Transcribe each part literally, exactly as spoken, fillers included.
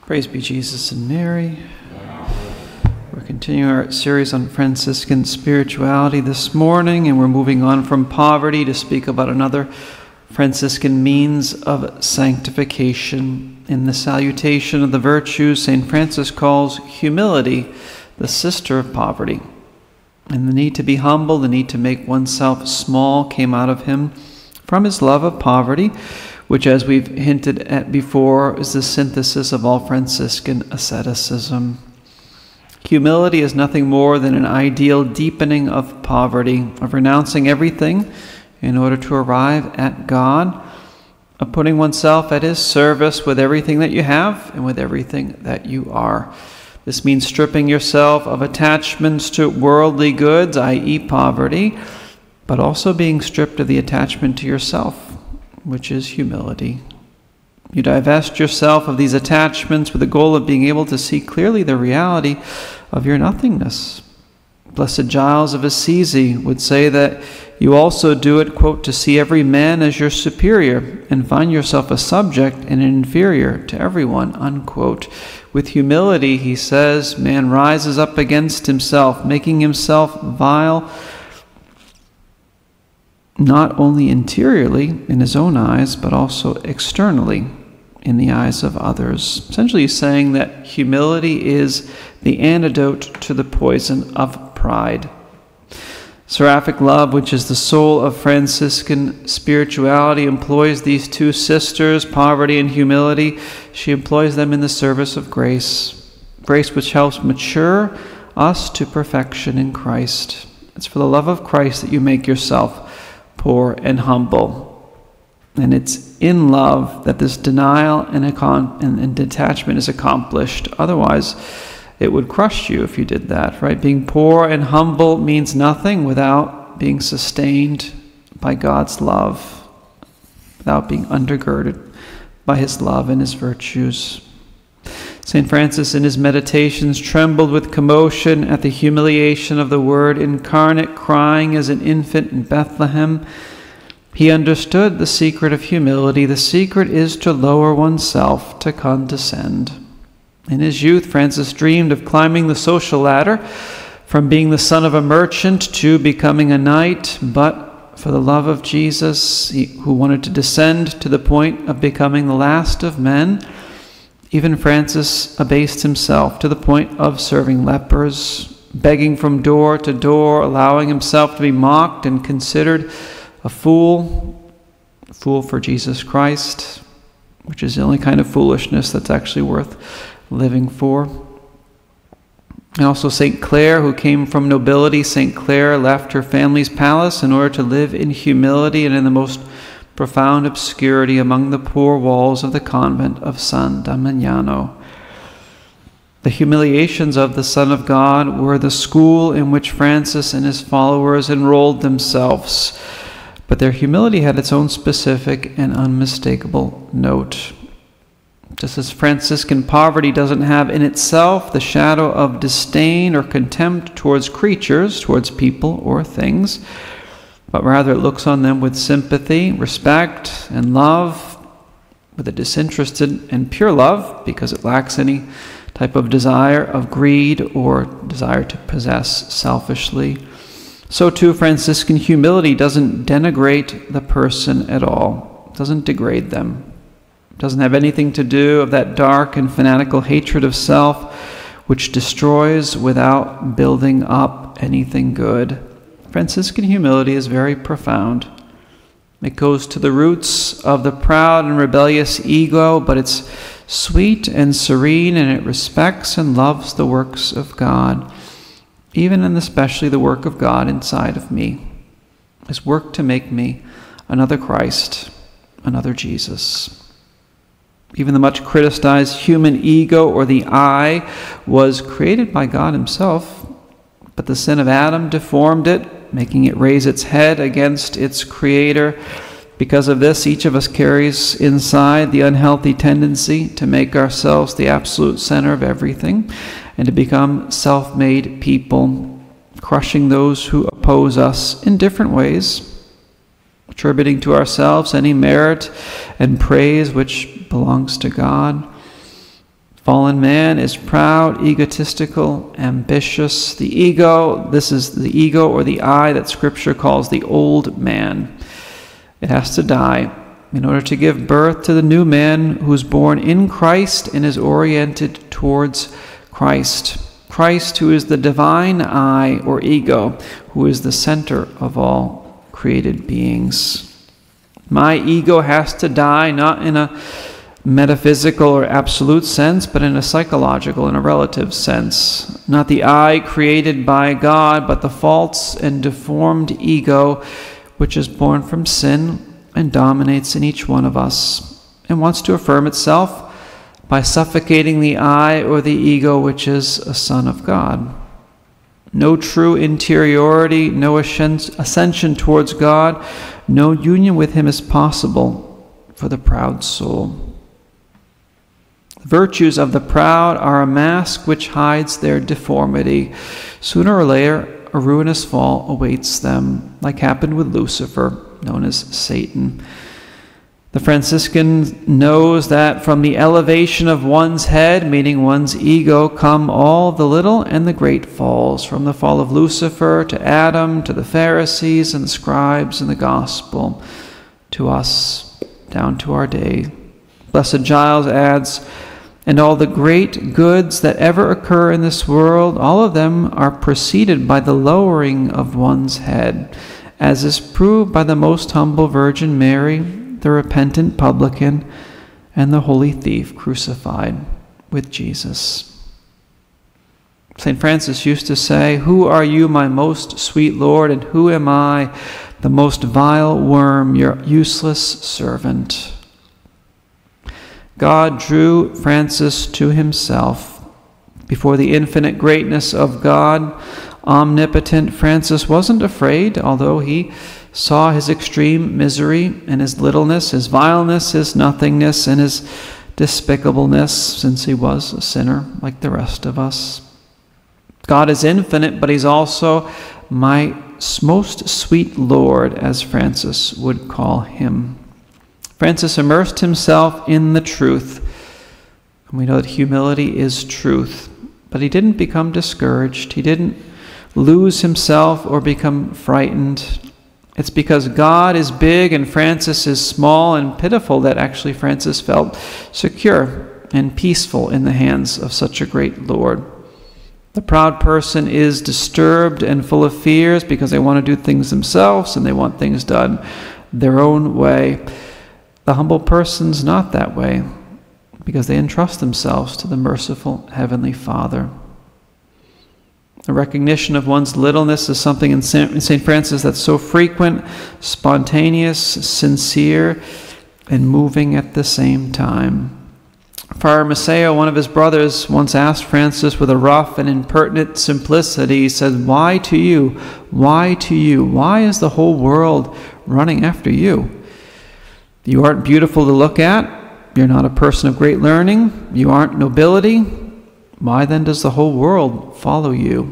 Praise be Jesus and Mary. We're continuing our series on Franciscan spirituality this morning, and we're moving on from poverty to speak about another Franciscan means of sanctification. In the Salutation of the Virtues, Saint Francis calls humility the sister of poverty. And the need to be humble, the need to make oneself small, came out of him from his love of poverty, which, as we've hinted at before, is the synthesis of all Franciscan asceticism. Humility is nothing more than an ideal deepening of poverty, of renouncing everything in order to arrive at God, of putting oneself at His service with everything that you have and with everything that you are. This means stripping yourself of attachments to worldly goods, that is poverty, but also being stripped of the attachment to yourself, which is humility. You divest yourself of these attachments with the goal of being able to see clearly the reality of your nothingness. Blessed Giles of Assisi would say that you also do it, quote, to see every man as your superior and find yourself a subject and an inferior to everyone, unquote. With humility, he says, man rises up against himself, making himself vile, not only interiorly in his own eyes, but also externally in the eyes of others. Essentially saying that humility is the antidote to the poison of pride. Seraphic love, which is the soul of Franciscan spirituality, employs these two sisters, poverty and humility. She employs them in the service of grace, grace which helps mature us to perfection in Christ. It's for the love of Christ that you make yourself poor and humble. And it's in love that this denial and, econ- and, and detachment is accomplished. Otherwise, it would crush you if you did that, right? Being poor and humble means nothing without being sustained by God's love, without being undergirded by His love and His virtues. Saint Francis in his meditations trembled with commotion at the humiliation of the Word incarnate, crying as an infant in Bethlehem. He understood the secret of humility. The secret is to lower oneself, to condescend. In his youth, Francis dreamed of climbing the social ladder, from being the son of a merchant to becoming a knight, but for the love of Jesus, he, who wanted to descend to the point of becoming the last of men, even Francis abased himself to the point of serving lepers, begging from door to door, allowing himself to be mocked and considered a fool, a fool for Jesus Christ, which is the only kind of foolishness that's actually worth living for. And also Saint Clare, who came from nobility. Saint Clare left her family's palace in order to live in humility and in the most profound obscurity among the poor walls of the convent of San Damiano. The humiliations of the Son of God were the school in which Francis and his followers enrolled themselves, but their humility had its own specific and unmistakable note. Just as Franciscan poverty doesn't have in itself the shadow of disdain or contempt towards creatures, towards people or things, but rather it looks on them with sympathy, respect, and love, with a disinterested and pure love, because it lacks any type of desire of greed or desire to possess selfishly. So too, Franciscan humility doesn't denigrate the person at all. It doesn't degrade them. It doesn't have anything to do of that dark and fanatical hatred of self, which destroys without building up anything good. Franciscan humility is very profound. It goes to the roots of the proud and rebellious ego, but it's sweet and serene, and it respects and loves the works of God, even and especially the work of God inside of me. His work to make me another Christ, another Jesus. Even the much criticized human ego, or the I, was created by God Himself, but the sin of Adam deformed it, making it raise its head against its Creator. Because of this, each of us carries inside the unhealthy tendency to make ourselves the absolute center of everything and to become self-made people, crushing those who oppose us in different ways, attributing to ourselves any merit and praise which belongs to God. Fallen man is proud, egotistical, ambitious. The ego, this is the ego or the I that Scripture calls the old man. It has to die in order to give birth to the new man who is born in Christ and is oriented towards Christ. Christ, who is the divine I or ego, who is the center of all created beings. My ego has to die, not in a metaphysical or absolute sense, but in a psychological and a relative sense. Not the I created by God, but the false and deformed ego, which is born from sin and dominates in each one of us, and wants to affirm itself by suffocating the I or the ego, which is a son of God. No true interiority, no ascension towards God, no union with Him is possible for the proud soul. Virtues of the proud are a mask which hides their deformity. Sooner or later, a ruinous fall awaits them, like happened with Lucifer, known as Satan. The Franciscan knows that from the elevation of one's head, meaning one's ego, come all the little and the great falls, from the fall of Lucifer to Adam, to the Pharisees and the scribes and the gospel, to us, down to our day. Blessed Giles adds, and all the great goods that ever occur in this world, all of them are preceded by the lowering of one's head, as is proved by the most humble Virgin Mary, the repentant publican, and the holy thief crucified with Jesus. Saint Francis used to say, "Who are you, my most sweet Lord, and who am I, the most vile worm, your useless servant?" God drew Francis to Himself. Before the infinite greatness of God, omnipotent, Francis wasn't afraid, although he saw his extreme misery and his littleness, his vileness, his nothingness, and his despicableness, since he was a sinner like the rest of us. God is infinite, but He's also my most sweet Lord, as Francis would call Him. Francis immersed himself in the truth. And we know that humility is truth. But he didn't become discouraged. He didn't lose himself or become frightened. It's because God is big and Francis is small and pitiful that actually Francis felt secure and peaceful in the hands of such a great Lord. The proud person is disturbed and full of fears because they want to do things themselves and they want things done their own way. The humble person's not that way because they entrust themselves to the merciful Heavenly Father. The recognition of one's littleness is something in Saint Francis that's so frequent, spontaneous, sincere, and moving at the same time. Friar Maceo, one of his brothers, once asked Francis with a rough and impertinent simplicity, he said, "Why to you? Why to you? Why is the whole world running after you? You aren't beautiful to look at. You're not a person of great learning. You aren't nobility. Why then does the whole world follow you?"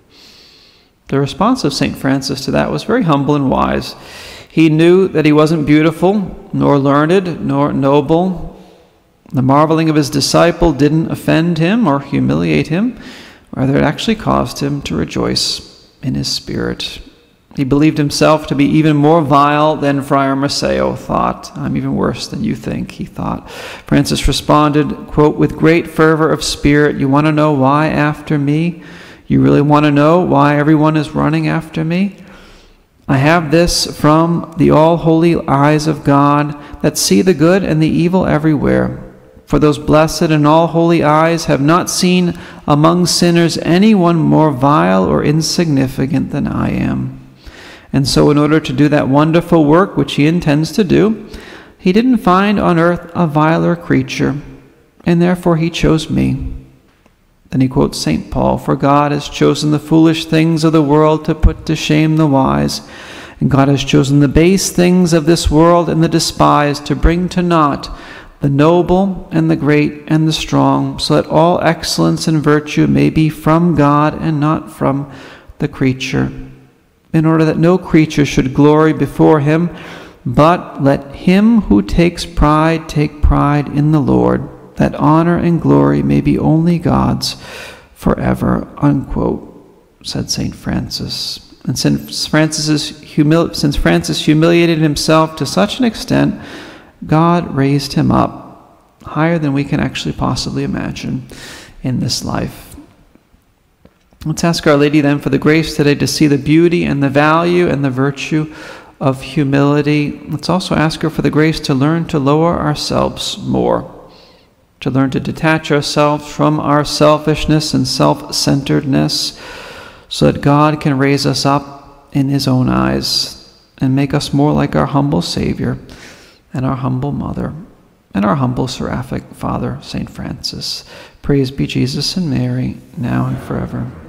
The response of Saint Francis to that was very humble and wise. He knew that he wasn't beautiful, nor learned, nor noble. The marveling of his disciple didn't offend him or humiliate him. Rather, it actually caused him to rejoice in his spirit. He believed himself to be even more vile than Friar Maceo thought. "I'm even worse than you think," he thought. Francis responded, quote, "With great fervor of spirit, you want to know why after me? You really want to know why everyone is running after me? I have this from the all-holy eyes of God that see the good and the evil everywhere. For those blessed and all-holy eyes have not seen among sinners anyone more vile or insignificant than I am. And so in order to do that wonderful work which He intends to do, He didn't find on earth a viler creature, and therefore He chose me." Then he quotes Saint Paul, "For God has chosen the foolish things of the world to put to shame the wise, and God has chosen the base things of this world and the despised to bring to naught the noble and the great and the strong, so that all excellence and virtue may be from God and not from the creature, in order that no creature should glory before Him, but let him who takes pride take pride in the Lord, that honor and glory may be only God's forever, unquote, said Saint Francis. And since Francis, humil- since Francis humiliated himself to such an extent, God raised him up higher than we can actually possibly imagine in this life. Let's ask Our Lady then for the grace today to see the beauty and the value and the virtue of humility. Let's also ask her for the grace to learn to lower ourselves more, to learn to detach ourselves from our selfishness and self-centeredness, so that God can raise us up in his own eyes and make us more like our humble Savior and our humble Mother and our humble seraphic Father, Saint Francis. Praise be Jesus and Mary, now and forever.